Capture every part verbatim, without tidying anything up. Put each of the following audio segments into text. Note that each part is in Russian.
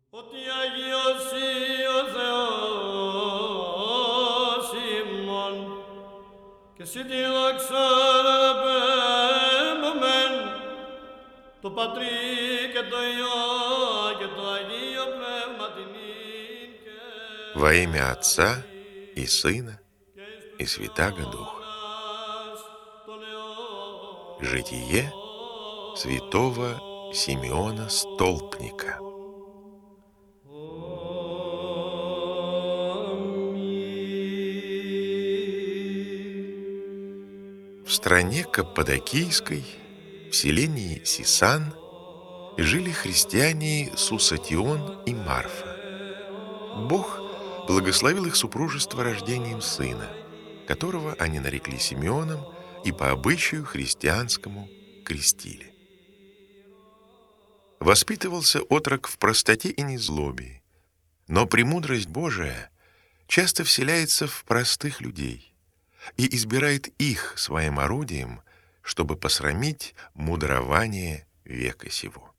Ότι Αγίωση ο Θεός ημών, και συ τη δόξαν επέμβομεν, το Πατρί και το Υιό και το Αγίο Πνεύματιν και Во имя Отца и Сына και εις и τους Святаго Духа. αιώνας των αιώνων. Житие святого Симеона Столпника. В стране Каппадокийской, в селении Сисан, жили христиане Сусатион и Марфа. Бог благословил их супружество рождением сына, которого они нарекли Симеоном и по обычаю христианскому крестили. Воспитывался отрок в простоте и незлобии, но премудрость Божия часто вселяется в простых людей и избирает их своим орудием, чтобы посрамить мудрование века сего.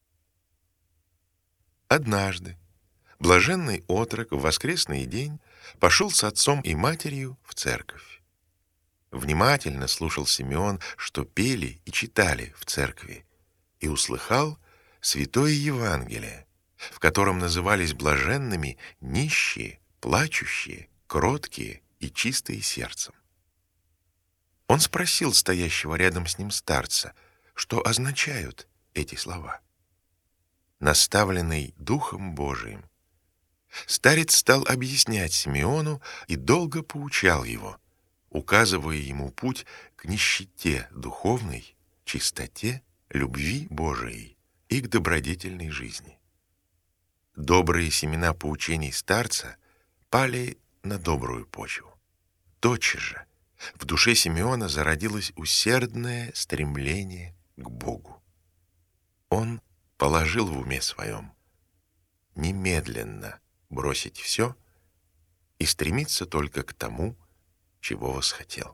Однажды блаженный отрок в воскресный день пошел с отцом и матерью в церковь. Внимательно слушал Симеон, что пели и читали в церкви, и услыхал святое Евангелие, в котором назывались блаженными нищие, плачущие, кроткие и чистые сердцем. Он спросил стоящего рядом с ним старца, что означают эти слова. Наставленный Духом Божиим, старец стал объяснять Симеону и долго поучал его, указывая ему путь к нищете духовной, чистоте, любви Божией и к добродетельной жизни. Добрые семена поучений старца пали на добрую почву. Тотчас же в душе Симеона зародилось усердное стремление к Богу. Он положил в уме своем немедленно бросить все и стремиться только к тому, чего восхотел.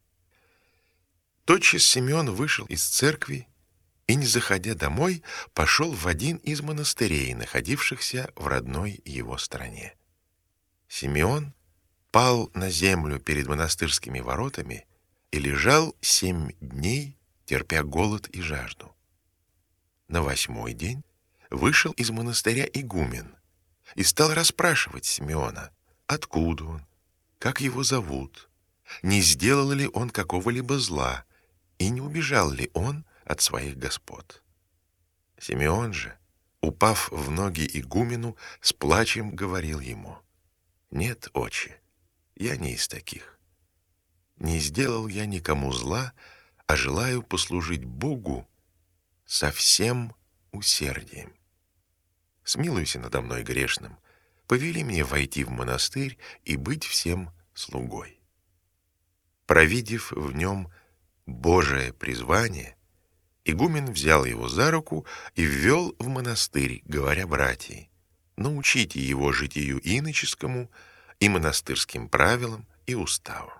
Тотчас Симеон вышел из церкви и, не заходя домой, пошел в один из монастырей, находившихся в родной его стране. Симеон пал на землю перед монастырскими воротами и лежал семь дней, терпя голод и жажду. На восьмой день вышел из монастыря игумен и стал расспрашивать Симеона, откуда он, как его зовут, не сделал ли он какого-либо зла и не убежал ли он от своих господ. Симеон же, упав в ноги игумену, с плачем говорил ему: «Нет, отче, я не из таких. Не сделал я никому зла, а желаю послужить Богу со всем усердием. Смилуйся надо мной грешным, повели мне войти в монастырь и быть всем слугой». Провидев в нем Божие призвание, игумен взял его за руку и ввел в монастырь, говоря братьям: научите его житию иноческому и монастырским правилам и уставам.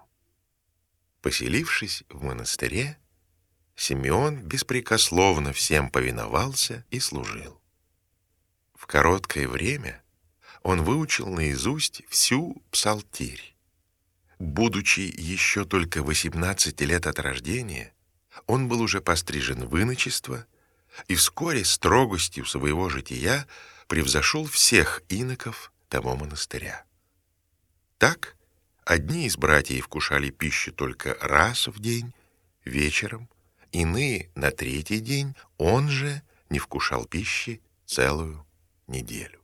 Поселившись в монастыре, Симеон беспрекословно всем повиновался и служил. В короткое время он выучил наизусть всю псалтирь. Будучи еще только восемнадцати лет от рождения, он был уже пострижен в иночество и вскоре строгостью своего жития превзошел всех иноков того монастыря. Так одни из братьев вкушали пищу только раз в день, вечером, иные на третий день, он же не вкушал пищи целую неделю.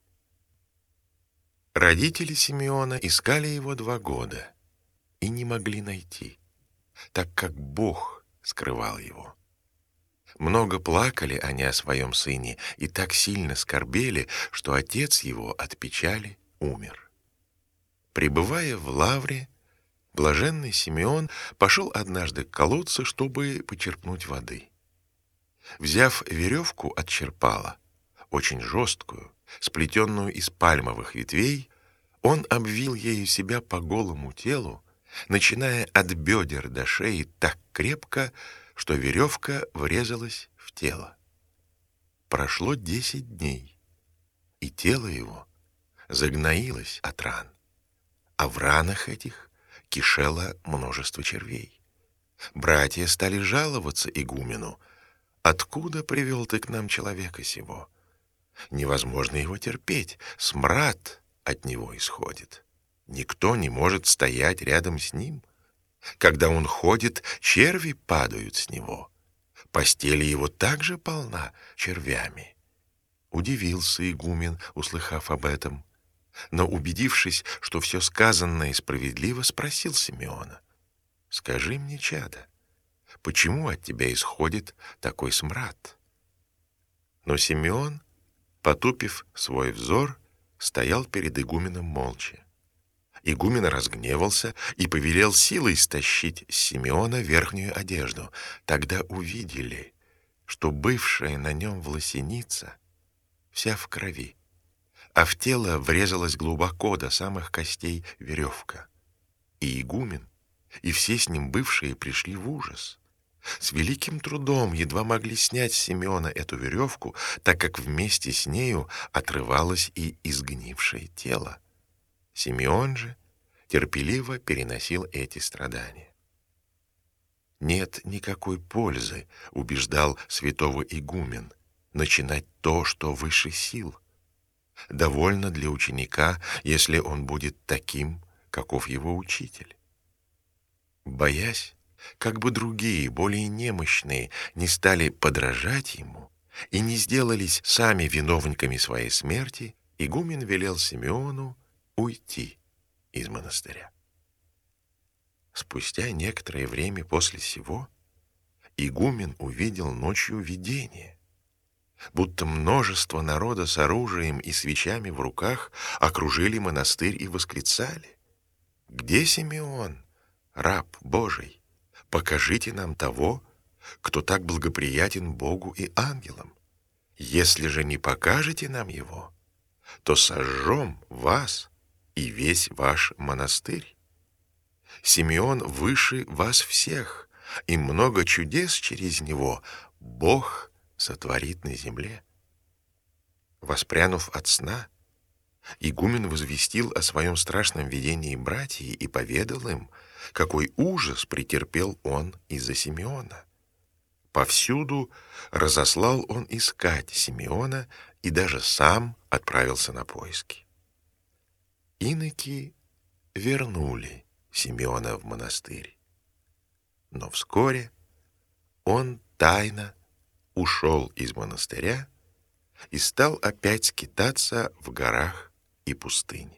Родители Симеона искали его два года и не могли найти, так как Бог скрывал его. Много плакали они о своем сыне и так сильно скорбели, что отец его от печали умер. Пребывая в лавре, блаженный Симеон пошел однажды к колодцу, чтобы почерпнуть воды. Взяв веревку от черпала, очень жесткую, сплетенную из пальмовых ветвей, он обвил ею себя по голому телу, начиная от бедер до шеи так крепко, что веревка врезалась в тело. Прошло десять дней, и тело его загноилось от ран, а в ранах этих кишело множество червей. Братья стали жаловаться игумену: «Откуда привел ты к нам человека сего? Невозможно его терпеть, смрад от него исходит. Никто не может стоять рядом с ним. Когда он ходит, черви падают с него. Постель его также полна червями». Удивился игумен, услыхав об этом, но, убедившись, что все сказанное справедливо, спросил Симеона: «Скажи мне, чадо, почему от тебя исходит такой смрад?» Но Симеон, потупив свой взор, стоял перед игуменом молча. Игумен разгневался и повелел силой стащить с Симеона верхнюю одежду. Тогда увидели, что бывшая на нем власеница вся в крови, а в тело врезалась глубоко до самых костей веревка. И игумен, и все с ним бывшие пришли в ужас. С великим трудом едва могли снять с Симеона эту веревку, так как вместе с нею отрывалось и изгнившее тело. Симеон же терпеливо переносил эти страдания. «Нет никакой пользы, — убеждал святого игумен, — начинать то, что выше сил. Довольно для ученика, если он будет таким, каков его учитель». Боясь, как бы другие, более немощные, не стали подражать ему и не сделались сами виновниками своей смерти, игумен велел Симеону уйти из монастыря. Спустя некоторое время после сего игумен увидел ночью видение, будто множество народа с оружием и свечами в руках окружили монастырь и восклицали: «Где Симеон, раб Божий? Покажите нам того, кто так благоприятен Богу и ангелам. Если же не покажете нам его, то сожжем вас и весь ваш монастырь. Симеон выше вас всех, и много чудес через него Бог сотворит на земле». Воспрянув от сна, игумен возвестил о своем страшном видении братьям и поведал им, какой ужас претерпел он из-за Симеона. Повсюду разослал он искать Симеона и даже сам отправился на поиски. Иноки вернули Симеона в монастырь, но вскоре он тайно ушел из монастыря и стал опять скитаться в горах и пустыне.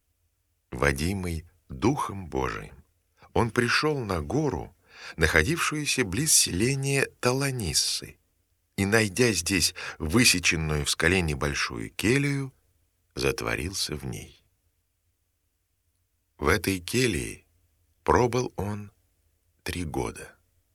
Водимый Духом Божиим, он пришел на гору, находившуюся близ селения Таланиссы, и, найдя здесь высеченную в скале небольшую келью, затворился в ней. В этой келье пробыл он три года.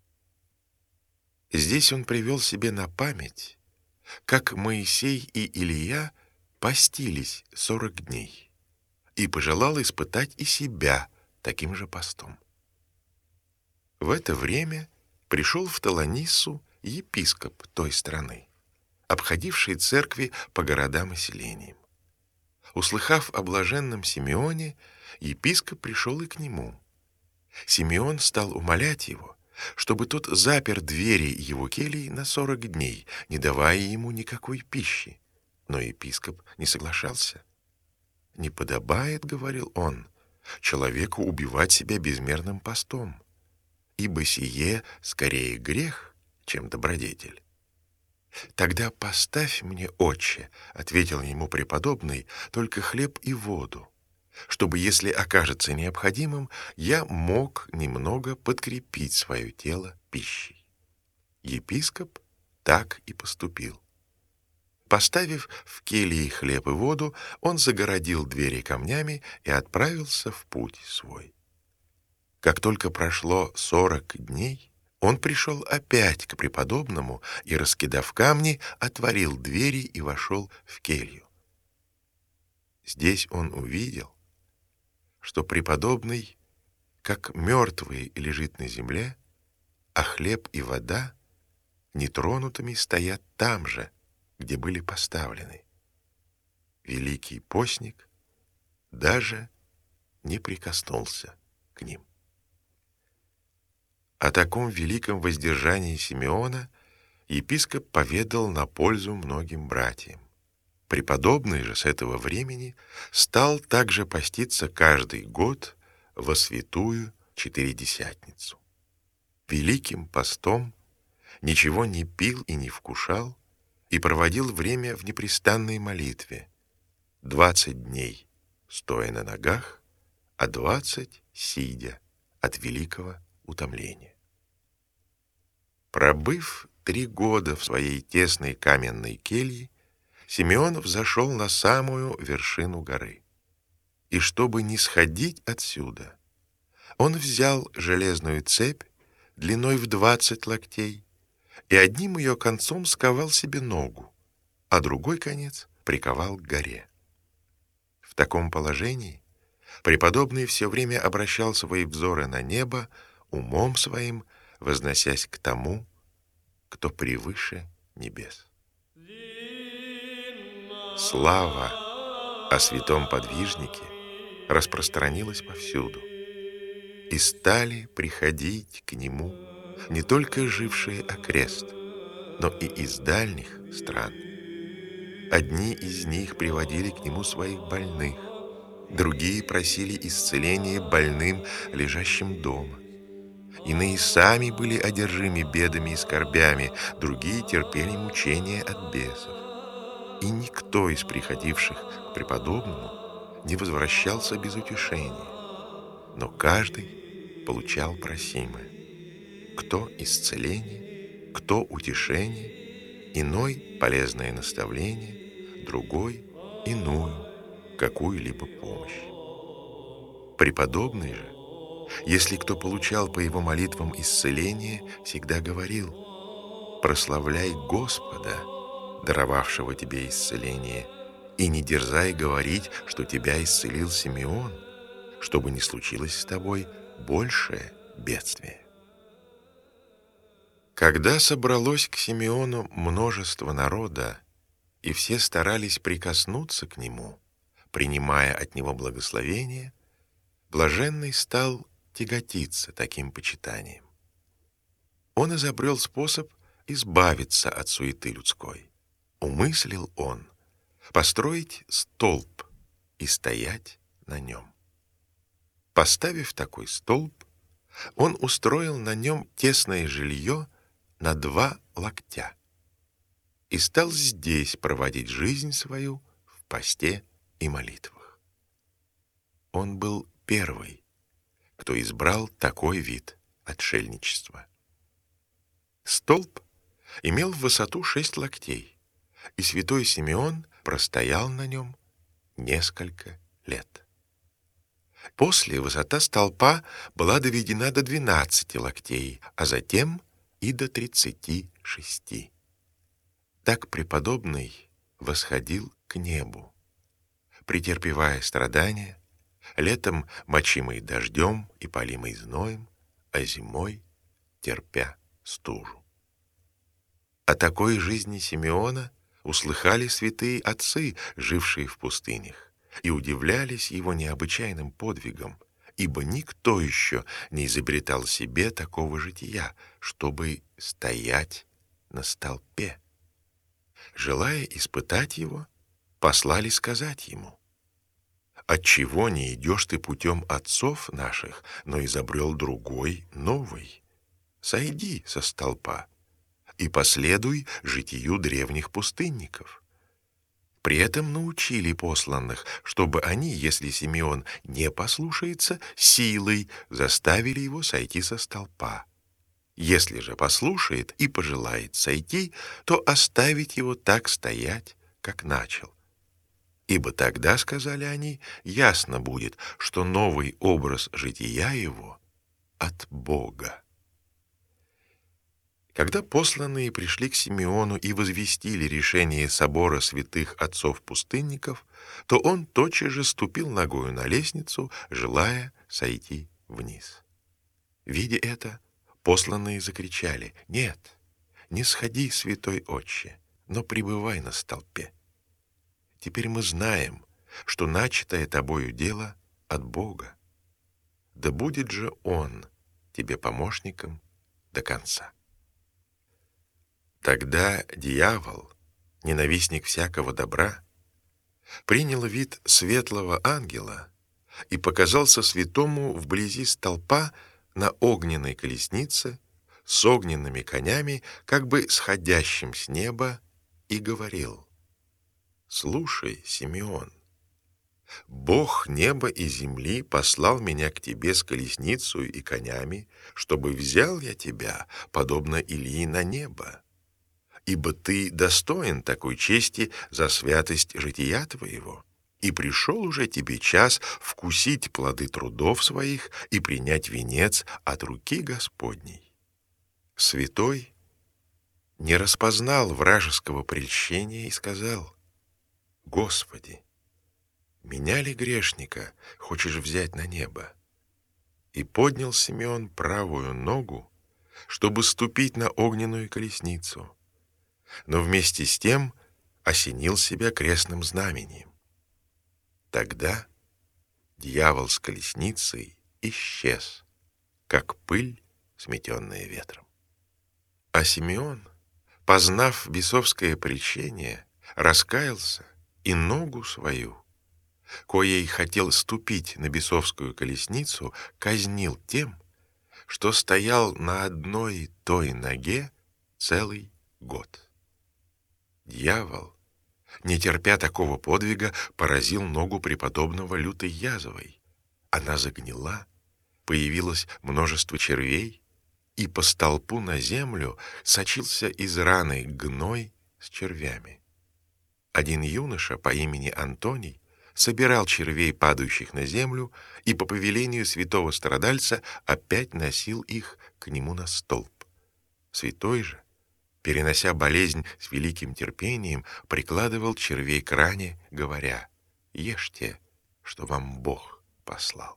Здесь он привел себе на память, как Моисей и Илия постились сорок дней, и пожелал испытать и себя таким же постом. В это время пришел в Таланиссу епископ той страны, обходивший церкви по городам и селениям. Услыхав о блаженном Симеоне, епископ пришел и к нему. Симеон стал умолять его, чтобы тот запер двери его келии на сорок дней, не давая ему никакой пищи. Но епископ не соглашался. «Не подобает, — говорил он, — человеку убивать себя безмерным постом, ибо сие скорее грех, чем добродетель». «Тогда поставь мне, отче, — ответил ему преподобный, — только хлеб и воду, чтобы, если окажется необходимым, я мог немного подкрепить свое тело пищей». Епископ так и поступил. Поставив в келье хлеб и воду, он загородил двери камнями и отправился в путь свой. Как только прошло сорок дней, он пришел опять к преподобному и, раскидав камни, отворил двери и вошел в келью. Здесь он увидел, что преподобный, как мертвый, лежит на земле, а хлеб и вода нетронутыми стоят там же, где были поставлены. великий постник даже не прикоснулся к ним. О таком великом воздержании Симеона епископ поведал на пользу многим братьям. Преподобный же с этого времени стал также поститься каждый год во святую Четыредесятницу. Великим постом ничего не пил и не вкушал, и проводил время в непрестанной молитве, двадцать дней стоя на ногах, а двадцать сидя от великого утомления. Пробыв три года в своей тесной каменной келье, Симеон взошел на самую вершину горы. И чтобы не сходить отсюда, он взял железную цепь длиной в двадцать локтей и одним ее концом сковал себе ногу, а другой конец приковал к горе. В таком положении преподобный все время обращал свои взоры на небо, умом своим возносясь к тому, кто превыше небес. Слава о святом подвижнике распространилась повсюду, и стали приходить к нему не только жившие окрест, но и из дальних стран. Одни из них приводили к нему своих больных, другие просили исцеления больным, лежащим дома. Иные сами были одержимы бедами и скорбями, другие терпели мучения от бесов. И никто из приходивших к преподобному не возвращался без утешения, но каждый получал просимое. Кто исцеление, кто утешение, иной полезное наставление, другой иную какую-либо помощь. Преподобный же, если кто получал по его молитвам исцеление, всегда говорил: «Прославляй Господа, даровавшего тебе исцеление, и не дерзай говорить, что тебя исцелил Симеон, чтобы не случилось с тобой большее бедствие». Когда собралось к Симеону множество народа, и все старались прикоснуться к нему, принимая от него благословение, блаженный стал тяготиться таким почитанием. Он изобрел способ избавиться от суеты людской. Умыслил он построить столб и стоять на нем. Поставив такой столб, он устроил на нем тесное жилье на два локтя и стал здесь проводить жизнь свою в посте и молитвах. Он был первый, кто избрал такой вид отшельничества. Столб имел в высоту шесть локтей, и святой Симеон простоял на нем несколько лет. После высота столпа была доведена до двенадцати локтей, а затем и до тридцати шести. Так преподобный восходил к небу, претерпевая страдания, летом мочимый дождем и палимый зноем, а зимой терпя стужу. О такой жизни Симеона услыхали святые отцы, жившие в пустынях, и удивлялись его необычайным подвигом, ибо никто еще не изобретал себе такого жития, чтобы стоять на столпе. Желая испытать его, послали сказать ему: «Отчего не идешь ты путем отцов наших, но изобрел другой, новый? Сойди со столпа и последуй житию древних пустынников». При этом научили посланных, чтобы они, если Симеон не послушается, силой заставили его сойти со столпа. Если же послушает и пожелает сойти, то оставить его так стоять, как начал. Ибо тогда, сказали они, ясно будет, что новый образ жития его от Бога. Когда посланные пришли к Симеону и возвестили решение собора святых отцов-пустынников, то он тотчас же ступил ногою на лестницу, желая сойти вниз. Видя это, посланные закричали: «Нет, не сходи, святой отче, но пребывай на столпе». теперь мы знаем, что начатое тобою дело от Бога. Да будет же Он тебе помощником до конца». Тогда дьявол, ненавистник всякого добра, принял вид светлого ангела и показался святому вблизи столпа на огненной колеснице с огненными конями, как бы сходящим с неба, и говорил: «Слушай, Симеон, Бог неба и земли послал меня к тебе с колесницей и конями, чтобы взял я тебя, подобно Илии, на небо. Ибо ты достоин такой чести за святость жития твоего, и пришел уже тебе час вкусить плоды трудов своих и принять венец от руки Господней». Святой не распознал вражеского прельщения и сказал: «Господи, меня ли, грешника, хочешь взять на небо?» И поднял Симеон правую ногу, чтобы ступить на огненную колесницу, но вместе с тем осенил себя крестным знамением. Тогда дьявол с колесницей исчез, как пыль, сметенная ветром. А Симеон, познав бесовское прельщение, раскаялся и ногу свою, коей хотел ступить на бесовскую колесницу, казнил тем, что стоял на одной той ноге целый год. Дьявол, не терпя такого подвига, поразил ногу преподобного лютой язвой. Она загнила, появилось множество червей, и по столпу на землю сочился из раны гной с червями. Один юноша по имени Антоний собирал червей, падающих на землю, и по повелению святого страдальца опять носил их к нему на столб. Святой же, перенося болезнь с великим терпением, прикладывал червей к ране, говоря: «Ешьте, что вам Бог послал».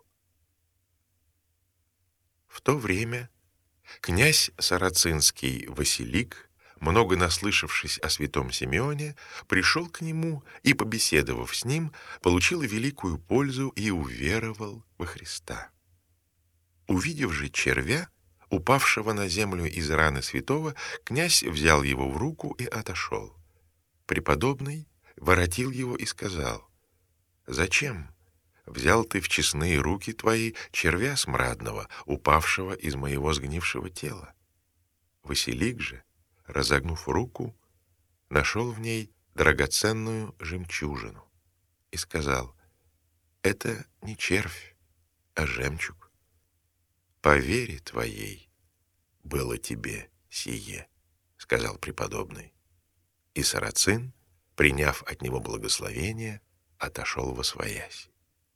В то время князь сарацинский Василик, много наслышавшись о святом Симеоне, пришел к нему и, побеседовав с ним, получил великую пользу и уверовал во Христа. Увидев же червя, упавшего на землю из раны святого, князь взял его в руку и отошел. Преподобный воротил его и сказал: «Зачем взял ты в честные руки твои червя смрадного, упавшего из моего сгнившего тела?» Василик же, разогнув руку, нашел в ней драгоценную жемчужину и сказал: «Это не червь, а жемчуг. По вере твоей было тебе сие», — сказал преподобный. И сарацин, приняв от него благословение, отошел восвоясь.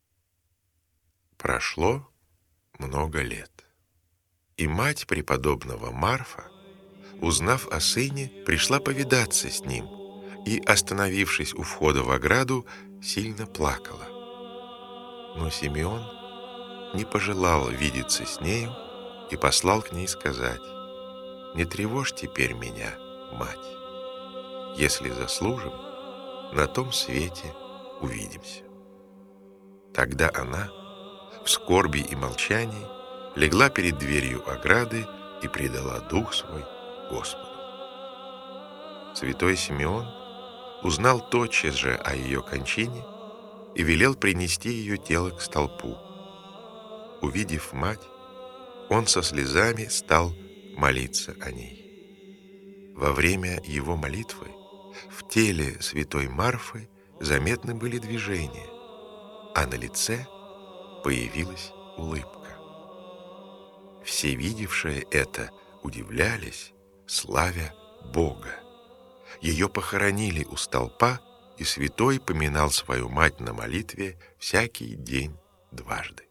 Прошло много лет, и мать преподобного Марфа, узнав о сыне, пришла повидаться с ним и, остановившись у входа в ограду, сильно плакала. Но Симеон не пожелал видеться с нею и послал к ней сказать: «Не тревожь теперь меня, мать. Если заслужим, на том свете увидимся». Тогда она, в скорби и молчании, легла перед дверью ограды и предала дух свой Господу. Святой Симеон узнал тотчас же о ее кончине и велел принести ее тело к столпу. Увидев мать, он со слезами стал молиться о ней. Во время его молитвы в теле святой Марфы заметны были движения, а на лице появилась улыбка. Все видевшие это удивлялись, славя Бога. Ее похоронили у столпа, и святой поминал свою мать на молитве всякий день дважды.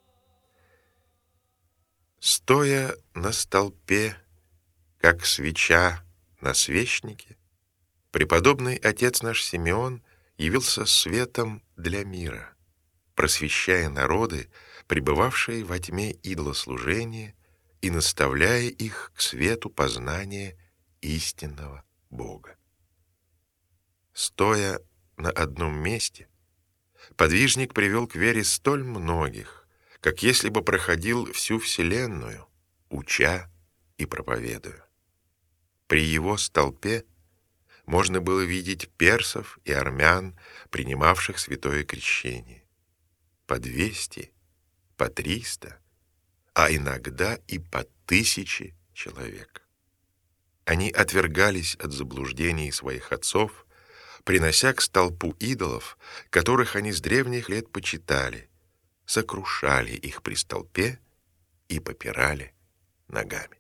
Стоя на столпе, как свеча на свечнике, преподобный отец наш Симеон явился светом для мира, просвещая народы, пребывавшие во тьме идолослужения, и наставляя их к свету познания истинного Бога. Стоя на одном месте, подвижник привел к вере столь многих, как если бы проходил всю вселенную, уча и проповедуя. При его столпе можно было видеть персов и армян, принимавших святое крещение. По двести, по триста, а иногда и по тысяче человек. Они отвергались от заблуждений своих отцов, принося к столпу идолов, которых они с древних лет почитали, сокрушали их при столпе и попирали ногами.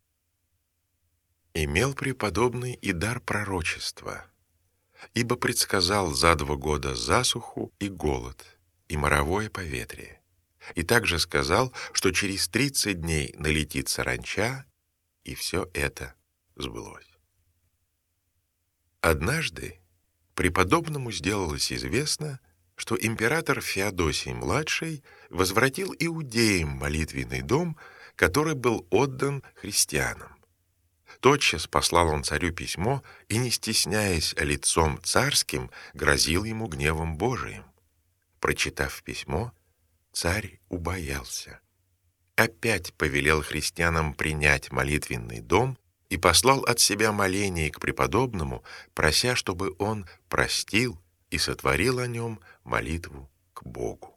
Имел преподобный и дар пророчества, ибо предсказал за два года засуху и голод, и моровое поветрие, и также сказал, что через тридцать дней налетит саранча, и все это сбылось. Однажды преподобному сделалось известно, что император Феодосий-младший возвратил иудеям молитвенный дом, который был отдан христианам. Тотчас послал он царю письмо и, не стесняясь лицом царским, грозил ему гневом Божиим. Прочитав письмо, царь убоялся. Опять повелел христианам принять молитвенный дом и послал от себя моление к преподобному, прося, чтобы он простил и сотворил о нем молитву к Богу.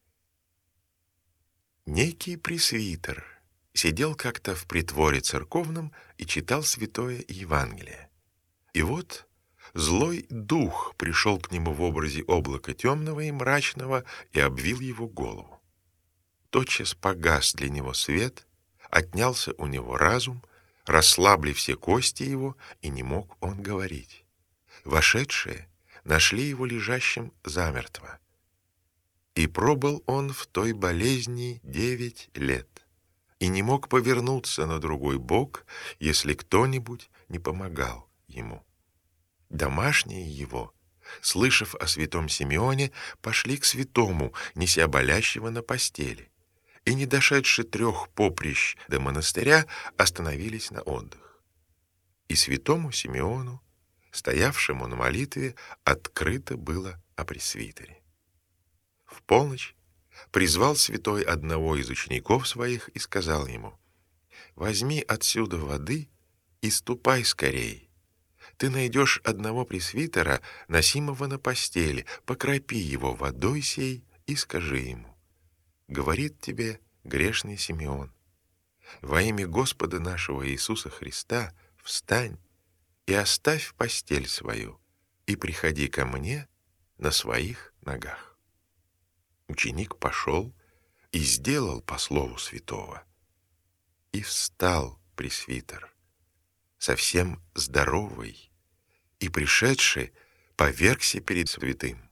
Некий пресвитер сидел как-то в притворе церковном и читал святое Евангелие. И вот злой дух пришел к нему в образе облака темного и мрачного и обвил его голову. Тотчас погас для него свет, отнялся у него разум, расслабли все кости его, и не мог он говорить. Вошедшие нашли его лежащим замертво. И пробыл он в той болезни девять лет, и не мог повернуться на другой бок, если кто-нибудь не помогал ему. Домашние его, слышав о святом Симеоне, пошли к святому, неся болящего на постели, и, не дошедши трех поприщ до монастыря, остановились на отдых. И святому Симеону, стоявшему на молитве, открыто было о пресвитере. В полночь призвал святой одного из учеников своих и сказал ему: «Возьми отсюда воды и ступай скорей. Ты найдешь одного пресвитера, носимого на постели, покропи его водой сей и скажи ему: говорит тебе грешный Симеон, во имя Господа нашего Иисуса Христа встань и оставь постель свою, и приходи ко мне на своих ногах». Ученик пошел и сделал по слову святого. И встал пресвитер, совсем здоровый, и, пришедший, повергся перед святым.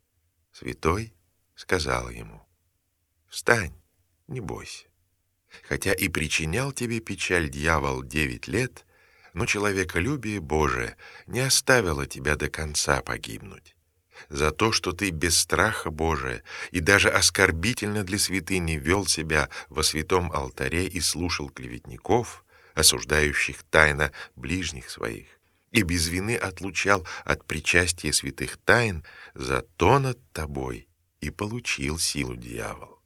Святой сказал ему: «Встань, не бойся. Хотя и причинял тебе печаль дьявол девять лет, но человеколюбие Божие не оставило тебя до конца погибнуть. За то, что ты без страха Божия и даже оскорбительно для святыни вел себя во святом алтаре и слушал клеветников, осуждающих тайно ближних своих, и без вины отлучал от причастия святых тайн, за то над тобой и получил силу дьявол.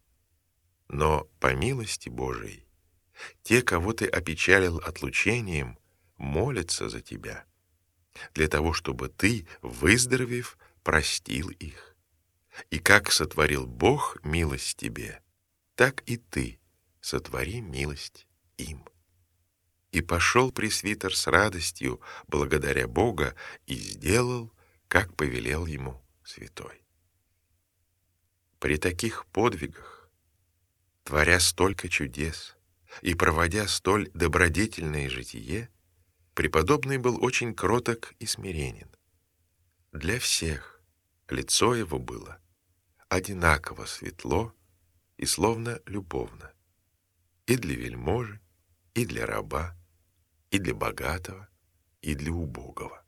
Но по милости Божией те, кого ты опечалил отлучением, молятся за тебя, для того, чтобы ты, выздоровев, простил их. И как сотворил Бог милость тебе, так и ты сотвори милость им». И пошел пресвитер с радостью, благодаря Бога, и сделал, как повелел ему святой. При таких подвигах, творя столько чудес и проводя столь добродетельное житие, преподобный был очень кроток и смиренен. Для всех лицо его было одинаково светло и словно любовно, и для вельможи, и для раба, и для богатого, и для убогого.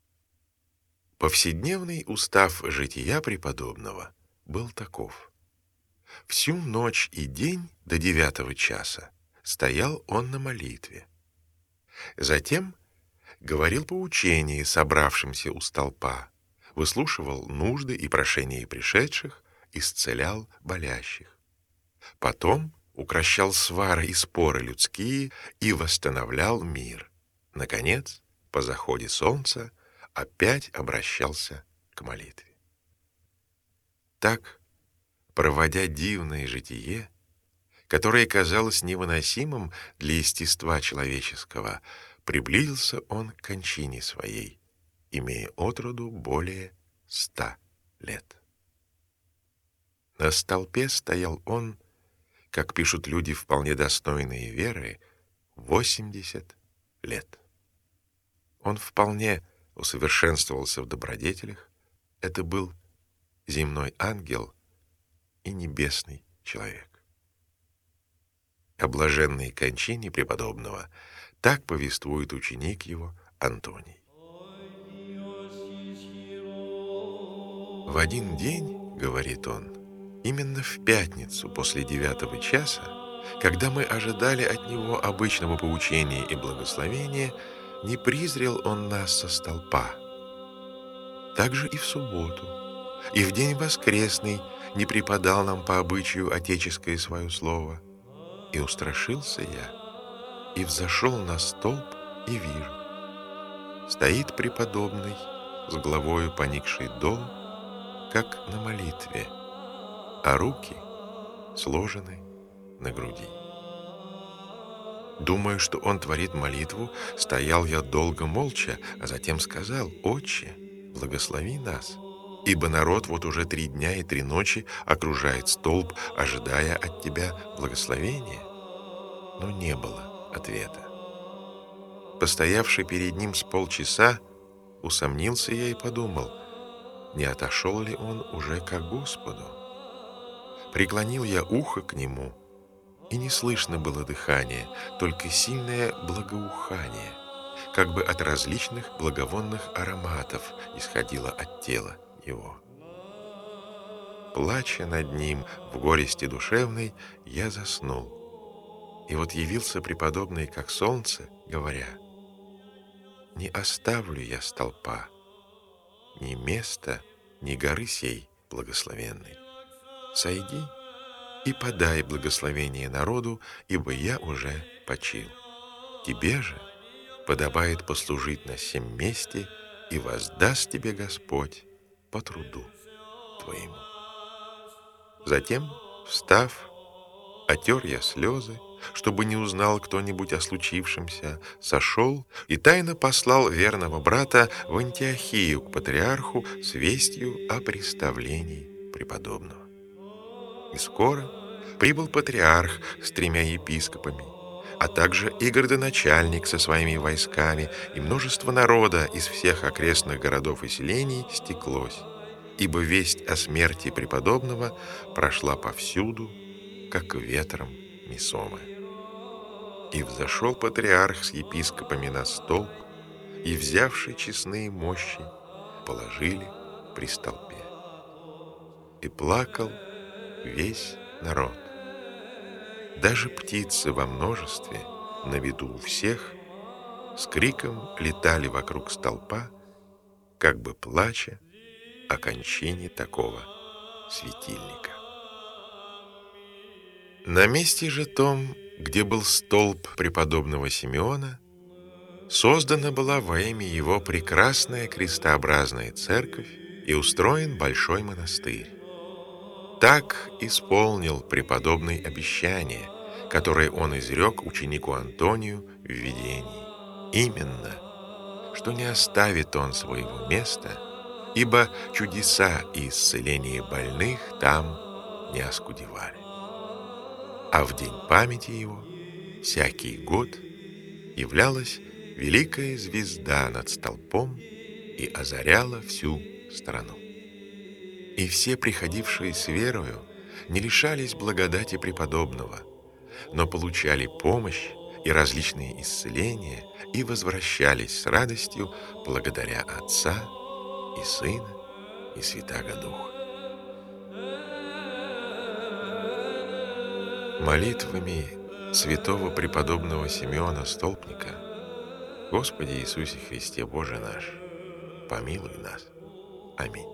Повседневный устав жития преподобного был таков. Всю ночь и день до девятого часа стоял он на молитве. Затем говорил поучение собравшимся у столпа, выслушивал нужды и прошения пришедших, исцелял болящих. Потом укрощал свары и споры людские и восстановлял мир. Наконец, по заходе солнца, опять обращался к молитве. Так, проводя дивное житие, которое казалось невыносимым для естества человеческого, приблизился он к кончине своей, имея от роду более ста лет. На столпе стоял он, как пишут люди вполне достойные веры, восемьдесят лет. Он вполне усовершенствовался в добродетелях. Это был земной ангел и небесный человек. О блаженной кончине преподобного так повествует ученик его Антоний. В один день, говорит он, именно в пятницу после девятого часа, когда мы ожидали от него обычного поучения и благословения, не призрел он нас со столпа. Также и в субботу, и в день воскресный не преподал нам по обычаю отеческое свое слово. И устрашился я, и взошел на столб, и вижу. Стоит преподобный, с главою поникший долу, как на молитве, а руки сложены на груди. Думая, что он творит молитву, стоял я долго молча, а затем сказал: «Отче, благослови нас, ибо народ вот уже три дня и три ночи окружает столб, ожидая от тебя благословения». Но не было ответа. Постоявший перед ним с полчаса, усомнился я и подумал, не отошел ли он уже ко Господу. Преклонил я ухо к нему, и не слышно было дыхания, только сильное благоухание, как бы от различных благовонных ароматов исходило от тела его. Плача над ним в горести душевной, я заснул. И вот явился преподобный, как солнце, говоря: «Не оставлю я столпа, ни места, ни горы сей благословенной. Сойди и подай благословение народу, ибо я уже почил. Тебе же подобает послужить на сем месте, и воздаст тебе Господь по труду твоему». Затем, встав, отер я слезы, чтобы не узнал кто-нибудь о случившемся, сошел и тайно послал верного брата в Антиохию к патриарху с вестью о представлении преподобного. И скоро прибыл патриарх с тремя епископами, а также и городоначальник со своими войсками, и множество народа из всех окрестных городов и селений стеклось, ибо весть о смерти преподобного прошла повсюду, как ветром несомая. И взошел патриарх с епископами на столб, и, взявши честные мощи, положили при столпе. И плакал весь народ. Даже птицы во множестве, на виду у всех, с криком летали вокруг столпа, как бы плача о кончине такого светильника. На месте же том, где был столб преподобного Симеона, создана была во имя его прекрасная крестообразная церковь и устроен большой монастырь. Так исполнил преподобный обещание, которое он изрек ученику Антонию в видении. Именно, что не оставит он своего места, ибо чудеса и исцеление больных там не оскудевали. А в день памяти его всякий год являлась великая звезда над столпом и озаряла всю страну. И все приходившие с верою не лишались благодати преподобного, но получали помощь и различные исцеления и возвращались с радостью благодаря Отца и Сына и Святаго Духа. Молитвами святого преподобного Симеона Столпника: Господи Иисусе Христе, Боже наш, помилуй нас. Аминь.